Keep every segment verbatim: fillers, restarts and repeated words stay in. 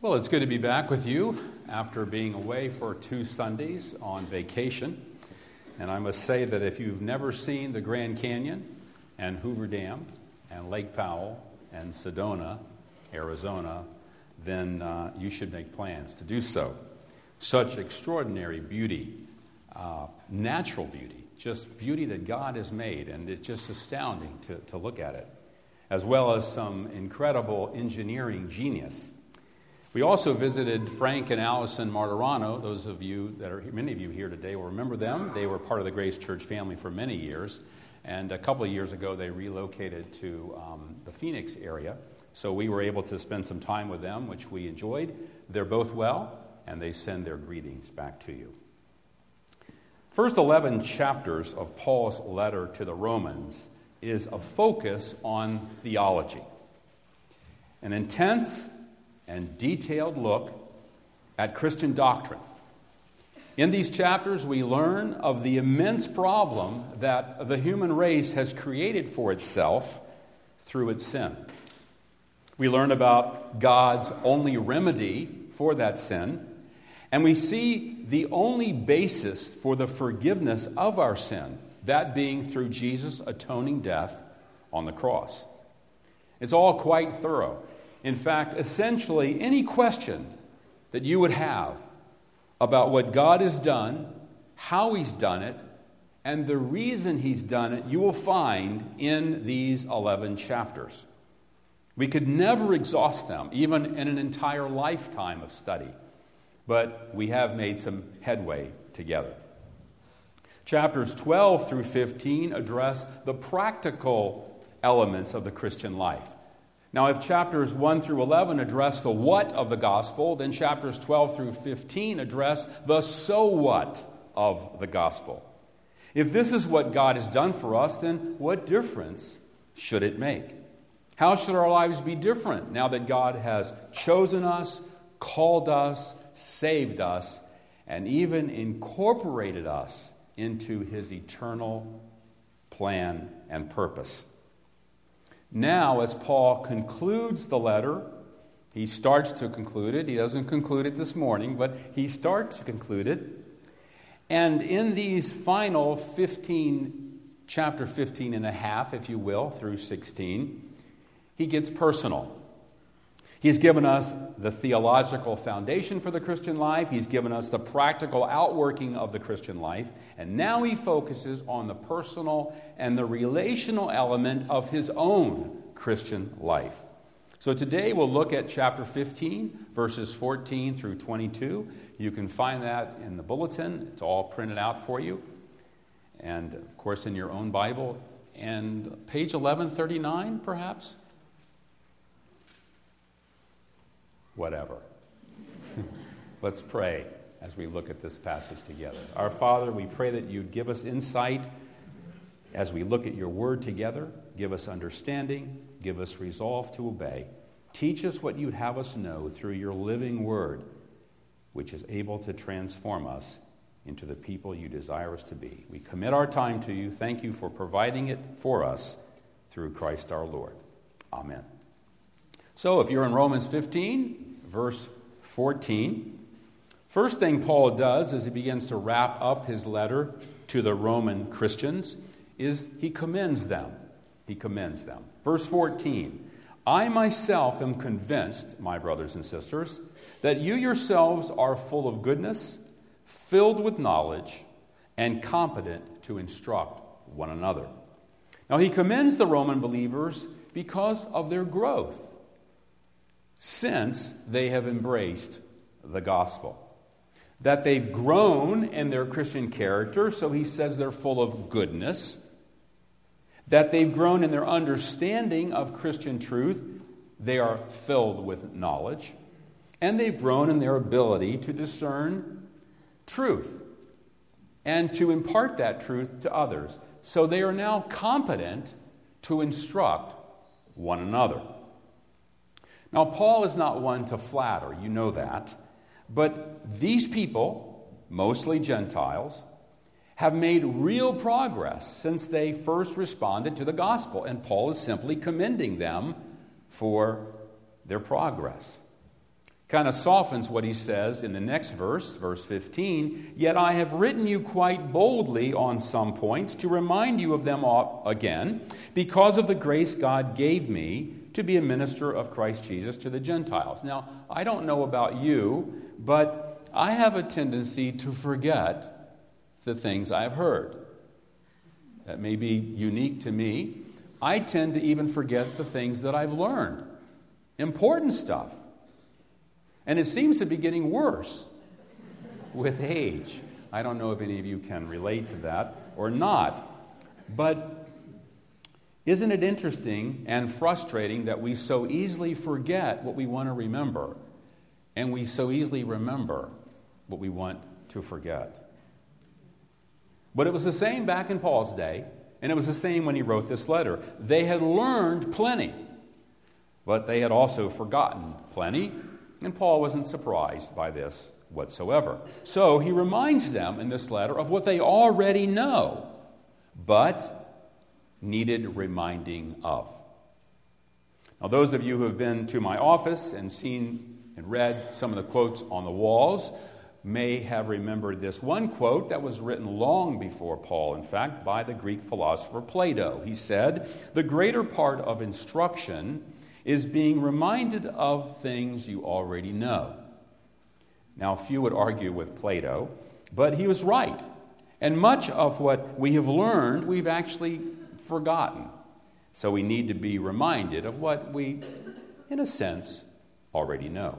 Well, it's good to be back with you after being away for two Sundays on vacation. And I must say that if you've never seen the Grand Canyon and Hoover Dam and Lake Powell and Sedona, Arizona, then uh, you should make plans to do so. Such extraordinary beauty, uh, natural beauty, just beauty that God has made, and it's just astounding to, to look at it, as well as some incredible engineering genius. We also visited Frank and Allison Martirano. Those of you that are, many of you here today will remember them. They were part of the Grace Church family for many years. And a couple of years ago, they relocated to um, the Phoenix area. So we were able to spend some time with them, which we enjoyed. They're both well, and they send their greetings back to you. First eleven chapters of Paul's letter to the Romans is a focus on theology. An intense and detailed look at Christian doctrine. In these chapters, we learn of the immense problem that the human race has created for itself through its sin. We learn about God's only remedy for that sin, and we see the only basis for the forgiveness of our sin, that being through Jesus' atoning death on the cross. It's all quite thorough. In fact, essentially, any question that you would have about what God has done, how He's done it, and the reason He's done it, you will find in these eleven chapters. We could never exhaust them, even in an entire lifetime of study, but we have made some headway together. Chapters twelve through fifteen address the practical elements of the Christian life. Now, if chapters one through eleven address the what of the gospel, then chapters twelve through fifteen address the so what of the gospel. If this is what God has done for us, then what difference should it make? How should our lives be different now that God has chosen us, called us, saved us, and even incorporated us into His eternal plan and purpose? Now, as Paul concludes the letter, he starts to conclude it. He doesn't conclude it this morning, but he starts to conclude it. And in these final fifteen, chapter fifteen and a half, if you will, through sixteen, he gets personal. He's given us the theological foundation for the Christian life. He's given us the practical outworking of the Christian life. And now he focuses on the personal and the relational element of his own Christian life. So today we'll look at chapter fifteen, verses fourteen through twenty-two. You can find that in the bulletin. It's all printed out for you. And, of course, in your own Bible. And page eleven thirty-nine, perhaps? Whatever. Let's pray as we look at this passage together. Our Father, we pray that you'd give us insight as we look at your word together. Give us understanding. Give us resolve to obey. Teach us what you'd have us know through your living word, which is able to transform us into the people you desire us to be. We commit our time to you. Thank you for providing it for us through Christ our Lord. Amen. So if you're in Romans fifteen, verse fourteen, first thing Paul does as he begins to wrap up his letter to the Roman Christians is he commends them. He commends them. Verse fourteen, I myself am convinced, my brothers and sisters, that you yourselves are full of goodness, filled with knowledge, and competent to instruct one another. Now he commends the Roman believers because of their growth, since they have embraced the gospel. That they've grown in their Christian character, so he says they're full of goodness. That they've grown in their understanding of Christian truth, they are filled with knowledge. And they've grown in their ability to discern truth and to impart that truth to others. So they are now competent to instruct one another. Now, Paul is not one to flatter, you know that. But these people, mostly Gentiles, have made real progress since they first responded to the gospel. And Paul is simply commending them for their progress. kind of softens what he says in the next verse, verse fifteen. Yet I have written you quite boldly on some points to remind you of them all again, because of the grace God gave me to be a minister of Christ Jesus to the Gentiles. Now, I don't know about you, but I have a tendency to forget the things I have heard. That may be unique to me. I tend to even forget the things that I've learned. Important stuff. And it seems to be getting worse with age. I don't know if any of you can relate to that or not. But isn't it interesting and frustrating that we so easily forget what we want to remember, and we so easily remember what we want to forget? But it was the same back in Paul's day, and it was the same when he wrote this letter. They had learned plenty, but they had also forgotten plenty. And Paul wasn't surprised by this whatsoever. So he reminds them in this letter of what they already know, but needed reminding of. Now, those of you who have been to my office and seen and read some of the quotes on the walls may have remembered this one quote that was written long before Paul, in fact, by the Greek philosopher Plato. He said, "The greater part of instruction is being reminded of things you already know." Now, few would argue with Plato, but he was right. And much of what we have learned, we've actually forgotten. So we need to be reminded of what we, in a sense, already know.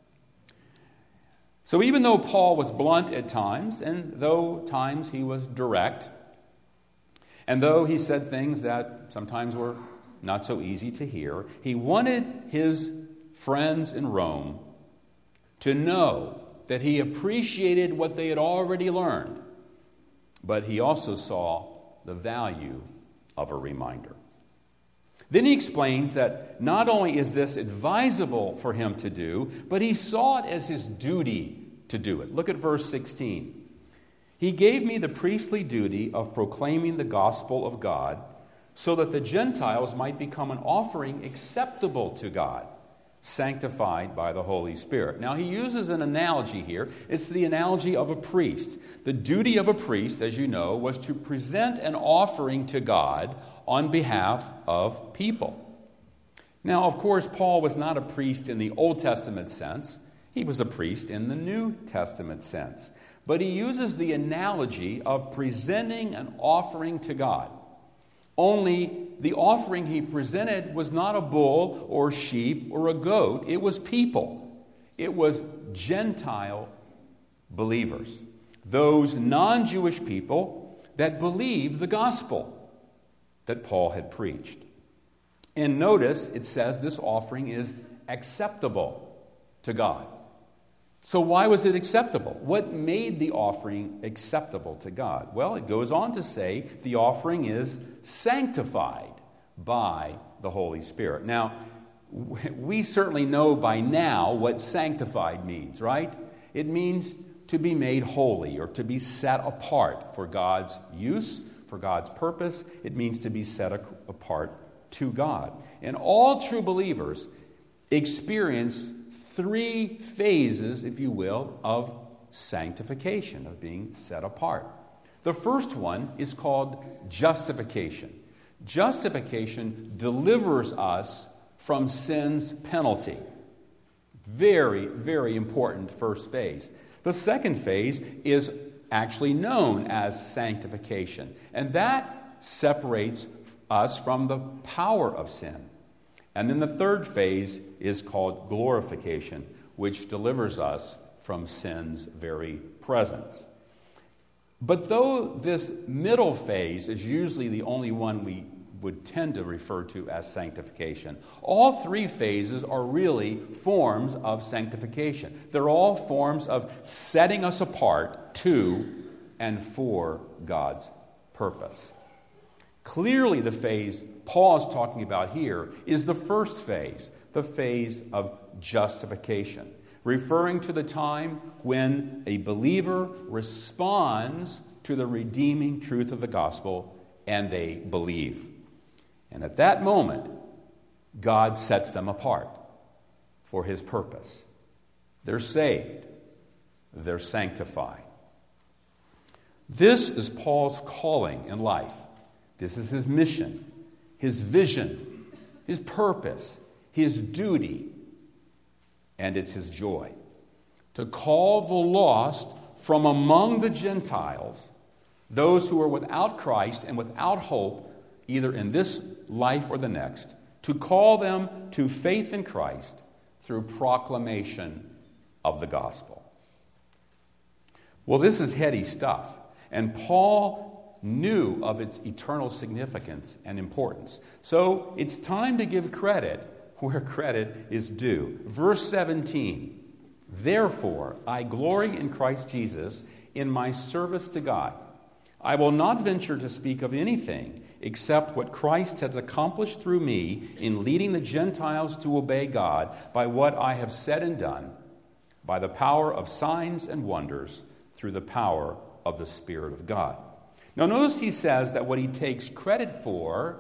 So even though Paul was blunt at times, and though times he was direct, and though he said things that sometimes were not so easy to hear, he wanted his friends in Rome to know that he appreciated what they had already learned, but he also saw the value of a reminder. Then he explains that not only is this advisable for him to do, but he saw it as his duty to do it. Look at verse sixteen. "He gave me the priestly duty of proclaiming the gospel of God, so that the Gentiles might become an offering acceptable to God, sanctified by the Holy Spirit." Now, he uses an analogy here. It's the analogy of a priest. The duty of a priest, as you know, was to present an offering to God on behalf of people. Now, of course, Paul was not a priest in the Old Testament sense. He was a priest in the New Testament sense. But he uses the analogy of presenting an offering to God. Only the offering he presented was not a bull or sheep or a goat. It was people. It was Gentile believers. Those non-Jewish people that believed the gospel that Paul had preached. And notice it says this offering is acceptable to God. So why was it acceptable? What made the offering acceptable to God? Well, it goes on to say the offering is sanctified by the Holy Spirit. Now, we certainly know by now what sanctified means, right? It means to be made holy or to be set apart for God's use, for God's purpose. It means to be set apart to God. And all true believers experience three phases, if you will, of sanctification, of being set apart. The first one is called justification. Justification delivers us from sin's penalty. Very, very important first phase. The second phase is actually known as sanctification, and that separates us from the power of sin. And then the third phase is called glorification, which delivers us from sin's very presence. But though this middle phase is usually the only one we would tend to refer to as sanctification, all three phases are really forms of sanctification. They're all forms of setting us apart to and for God's purpose. Clearly, the phase Paul is talking about here is the first phase, the phase of justification, referring to the time when a believer responds to the redeeming truth of the gospel and they believe. And at that moment, God sets them apart for his purpose. They're saved. They're sanctified. This is Paul's calling in life. This is his mission, his vision, his purpose, his duty, and it's his joy. To call the lost from among the Gentiles, those who are without Christ and without hope, either in this life or the next, to call them to faith in Christ through proclamation of the gospel. Well, this is heady stuff, and Paul knew of its eternal significance and importance. So it's time to give credit where credit is due. Verse seventeen, therefore I glory in Christ Jesus in my service to God. I will not venture to speak of anything except what Christ has accomplished through me in leading the Gentiles to obey God by what I have said and done, by the power of signs and wonders, through the power of the Spirit of God. Now notice he says that what he takes credit for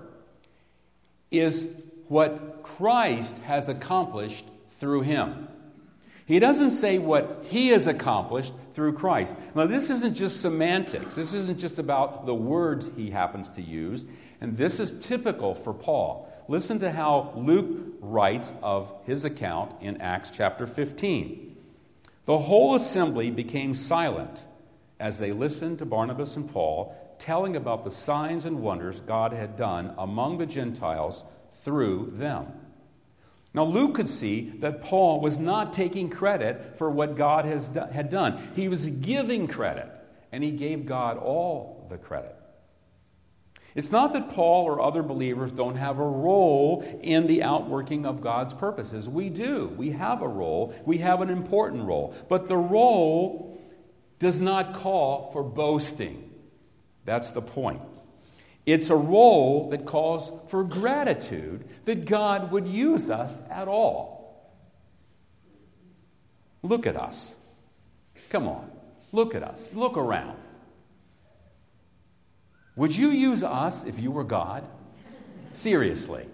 is what Christ has accomplished through him. He doesn't say what he has accomplished through Christ. Now, this isn't just semantics. This isn't just about the words he happens to use. And this is typical for Paul. Listen to how Luke writes of his account in Acts chapter fifteen. The whole assembly became silent as they listened to Barnabas and Paul telling about the signs and wonders God had done among the Gentiles through them. Now, Luke could see that Paul was not taking credit for what God has do- had done. He was giving credit, and he gave God all the credit. It's not that Paul or other believers don't have a role in the outworking of God's purposes. We do. We have a role. We have an important role. But the role does not call for boasting. That's the point. It's a role that calls for gratitude that God would use us at all. Look at us. Come on. Look at us. Look around. Would you use us if you were God? Seriously.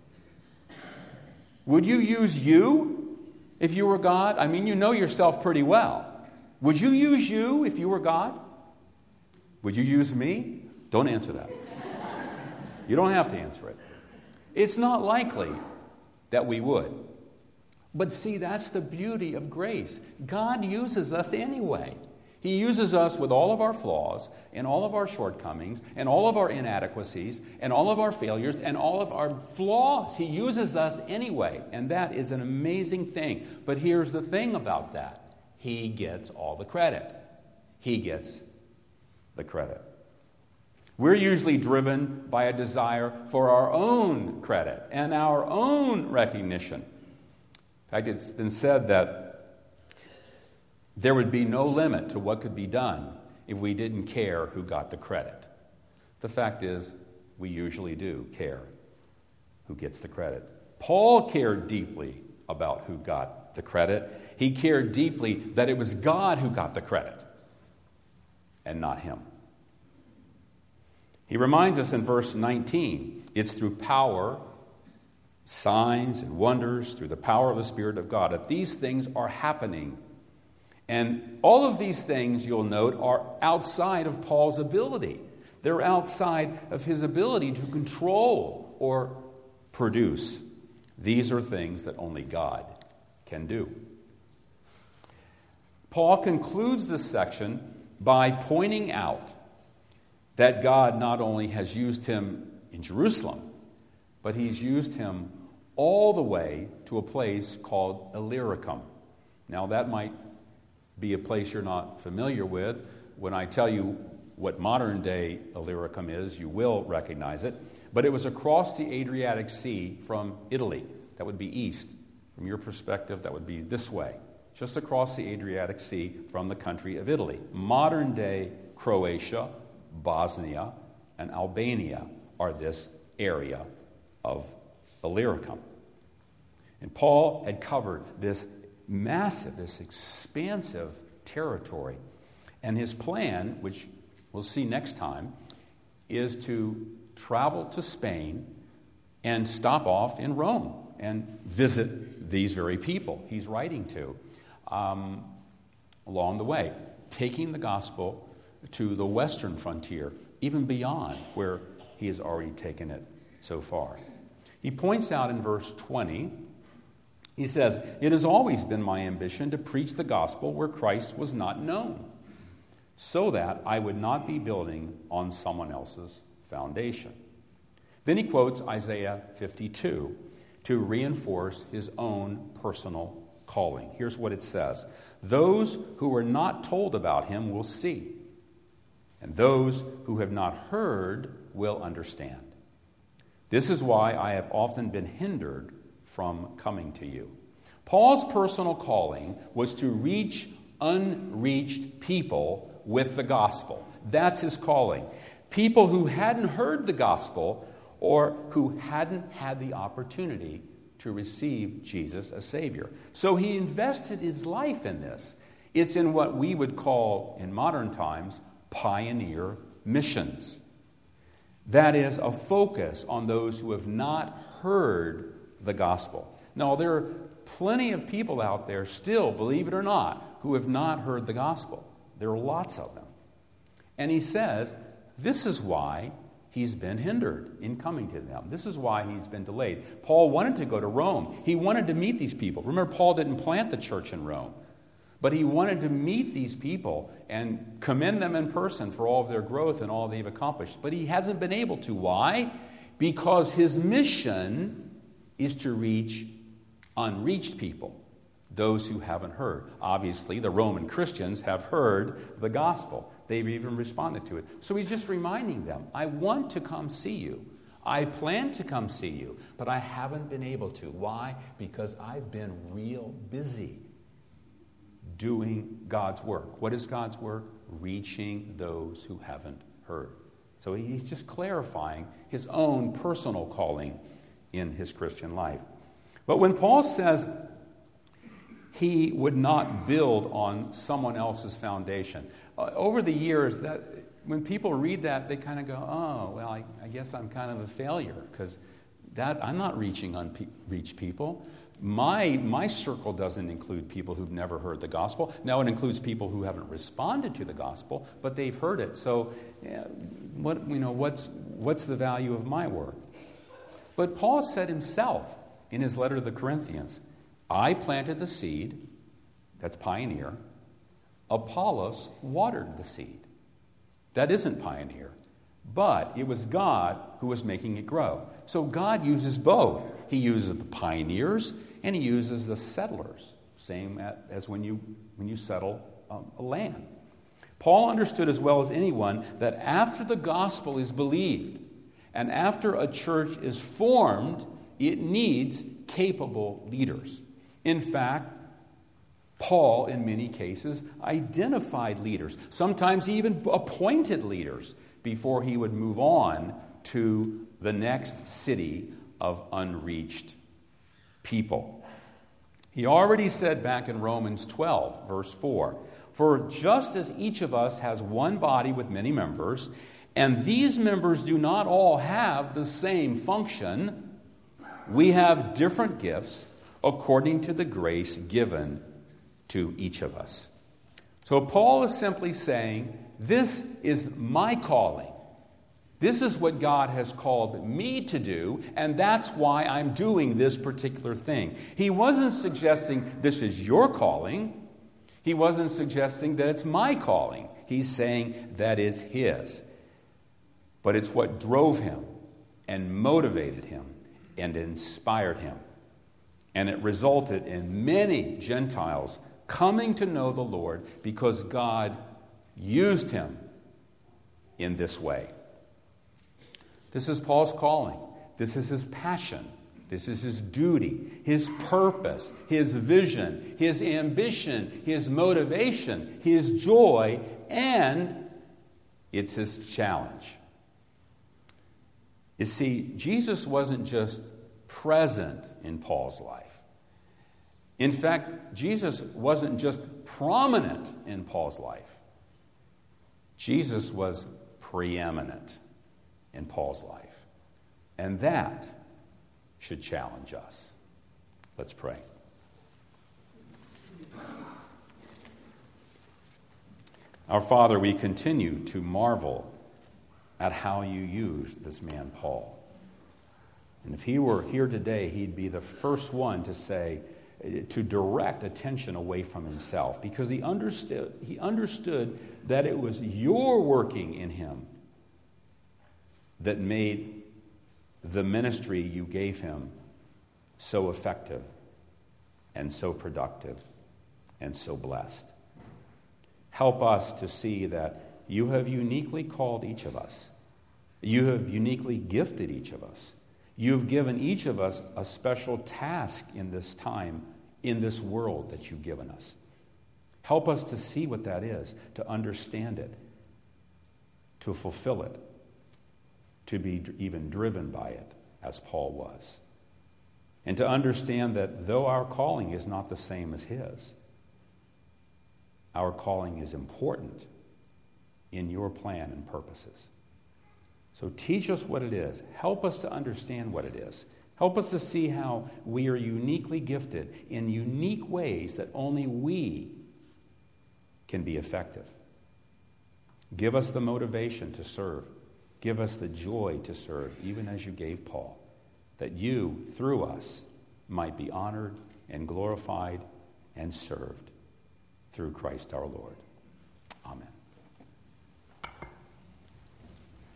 Would you use you if you were God? I mean, you know yourself pretty well. Would you use you if you were God? Would you use me? Don't answer that. You don't have to answer it. It's not likely that we would. But see, that's the beauty of grace. God uses us anyway. He uses us with all of our flaws and all of our shortcomings and all of our inadequacies and all of our failures and all of our flaws. He uses us anyway, and that is an amazing thing. But here's the thing about that. He gets all the credit. He gets the credit. We're usually driven by a desire for our own credit and our own recognition. In fact, it's been said that there would be no limit to what could be done if we didn't care who got the credit. The fact is, we usually do care who gets the credit. Paul cared deeply about who got the credit. He cared deeply that it was God who got the credit and not him. He reminds us in verse nineteen, it's through power, signs and wonders, through the power of the Spirit of God, that these things are happening. And all of these things, you'll note, are outside of Paul's ability. They're outside of his ability to control or produce. These are things that only God can do. Paul concludes this section by pointing out that God not only has used him in Jerusalem, but he's used him all the way to a place called Illyricum. Now, that might be a place you're not familiar with. When I tell you what modern-day Illyricum is, you will recognize it. But it was across the Adriatic Sea from Italy. That would be east. From your perspective, that would be this way. Just across the Adriatic Sea from the country of Italy. Modern-day Croatia, Bosnia, and Albania are this area of Illyricum. And Paul had covered this massive, this expansive territory. And his plan, which we'll see next time, is to travel to Spain and stop off in Rome and visit these very people he's writing to. um, along the way, taking the gospel to the western frontier, even beyond where he has already taken it so far. He points out in verse twenty, he says, "It has always been my ambition to preach the gospel where Christ was not known, so that I would not be building on someone else's foundation." Then he quotes Isaiah fifty-two to reinforce his own personal calling. Here's what it says: "Those who were not told about him will see, and those who have not heard will understand. This is why I have often been hindered from coming to you." Paul's personal calling was to reach unreached people with the gospel. That's his calling. People who hadn't heard the gospel or who hadn't had the opportunity to receive Jesus as Savior. So he invested his life in this. It's in what we would call, in modern times, pioneer missions. That is, a focus on those who have not heard the gospel. Now, there are plenty of people out there still, believe it or not, who have not heard the gospel. There are lots of them. And he says, this is why he's been hindered in coming to them. This is why he's been delayed. Paul wanted to go to Rome. He wanted to meet these people. Remember, Paul didn't plant the church in Rome, but he wanted to meet these people and commend them in person for all of their growth and all they've accomplished. But he hasn't been able to. Why? Because his mission is to reach unreached people, those who haven't heard. Obviously, the Roman Christians have heard the gospel. They've even responded to it. So he's just reminding them, I want to come see you. I plan to come see you, but I haven't been able to. Why? Because I've been real busy doing God's work. What is God's work? Reaching those who haven't heard. So he's just clarifying his own personal calling in his Christian life. But when Paul says he would not build on someone else's foundation, uh, over the years, that when people read that, they kind of go, oh, well, I, I guess I'm kind of a failure because that I'm not reaching unreached people. My, my circle doesn't include people who've never heard the gospel. Now it includes people who haven't responded to the gospel, but they've heard it. So, yeah, what you know, what's what's the value of my work? But Paul said himself in his letter to the Corinthians, I planted the seed, that's pioneer. Apollos watered the seed. That isn't pioneer. But it was God who was making it grow. So God uses both. He uses the pioneers and he uses the settlers. Same as when you, when you settle um, a land. Paul understood as well as anyone that after the gospel is believed and after a church is formed, it needs capable leaders. In fact, Paul, in many cases, identified leaders. Sometimes he even appointed leaders before he would move on to the next city of unreached people. He already said back in Romans twelve, verse four, "For just as each of us has one body with many members, and these members do not all have the same function, we have different gifts according to the grace given to each of us." So Paul is simply saying, this is my calling. This is what God has called me to do, and that's why I'm doing this particular thing. He wasn't suggesting this is your calling. He wasn't suggesting that it's my calling. He's saying that is his. But it's what drove him and motivated him and inspired him. And it resulted in many Gentiles coming to know the Lord because God used him in this way. This is Paul's calling. This is his passion. This is his duty, his purpose, his vision, his ambition, his motivation, his joy, and it's his challenge. You see, Jesus wasn't just present in Paul's life. In fact, Jesus wasn't just prominent in Paul's life. Jesus was preeminent in Paul's life. And that should challenge us. Let's pray. Our Father, we continue to marvel at how you used this man, Paul. And if he were here today, he'd be the first one to say, to direct attention away from himself, because he understood, he understood that it was your working in him that made the ministry you gave him so effective and so productive and so blessed. Help us to see that you have uniquely called each of us. You have uniquely gifted each of us. You've given each of us a special task in this time, in this world that you've given us. Help us to see what that is, to understand it, to fulfill it, to be even driven by it, as Paul was. And to understand that though our calling is not the same as his, our calling is important in your plan and purposes. So teach us what it is. Help us to understand what it is. Help us to see how we are uniquely gifted in unique ways that only we can be effective. Give us the motivation to serve. Give us the joy to serve, even as you gave Paul, that you, through us, might be honored and glorified and served through Christ our Lord. Amen.